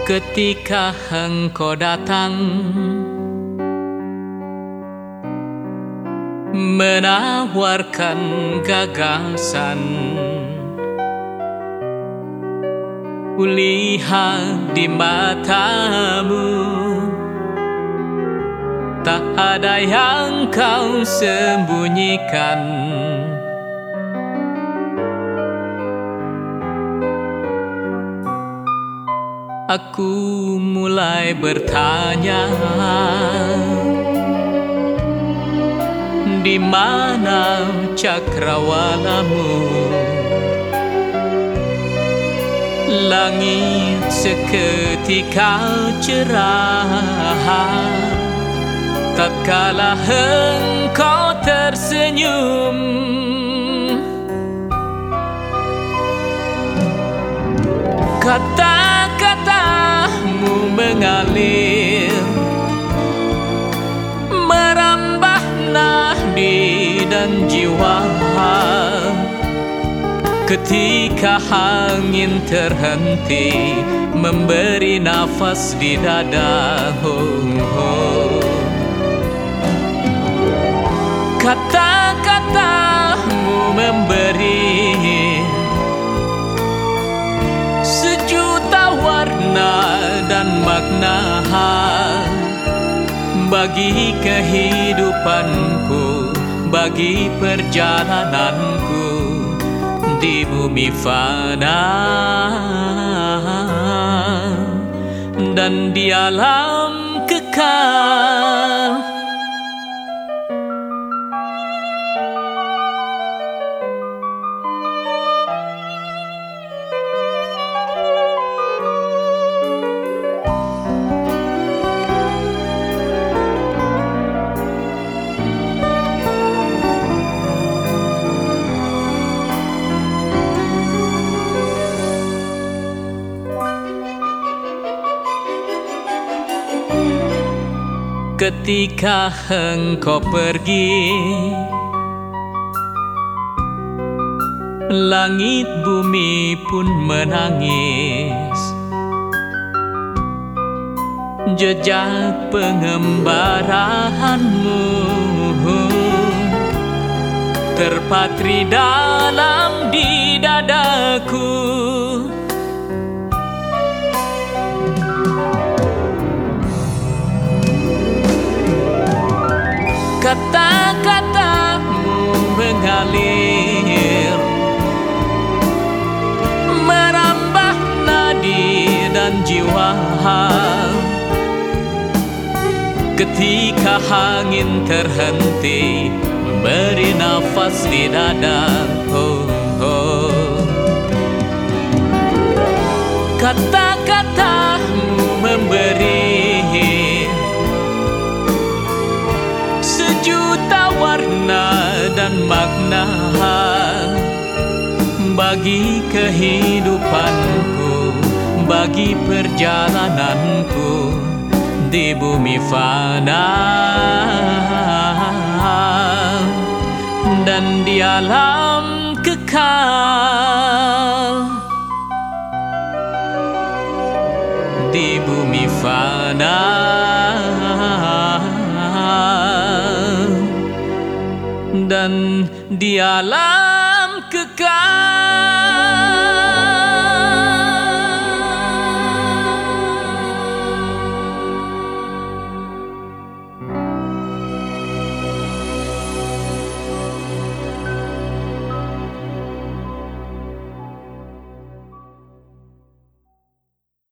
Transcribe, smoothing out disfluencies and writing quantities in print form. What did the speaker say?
Ketika engkau datang menawarkan gagasan, kulihat di matamu tak ada yang kau sembunyikan. Aku mulai bertanya, di mana cakrawalamu? Langit seketika cerah tatkala engkau tersenyum. Kata-katamu mengalir, merambah nadi dan jiwa. Ketika angin terhenti memberi nafas di dada, kata-katamu memberi sejuta warna dan makna bagi kehidupanku, bagi perjalananku di bumi fana dan di alam kekal. Ketika engkau pergi, langit bumi pun menangis. Jejak pengembaraanmu terpatri dalam di dadaku. Kata-katamu mengalir, merambah nadi dan jiwa. Ketika angin terhenti memberi nafas di dada, kata-katamu memberi sejuta warna dan makna bagi kehidupanku, bagi perjalananku di bumi fana dan di alam kekal. Di bumi fana dan di alam kekal.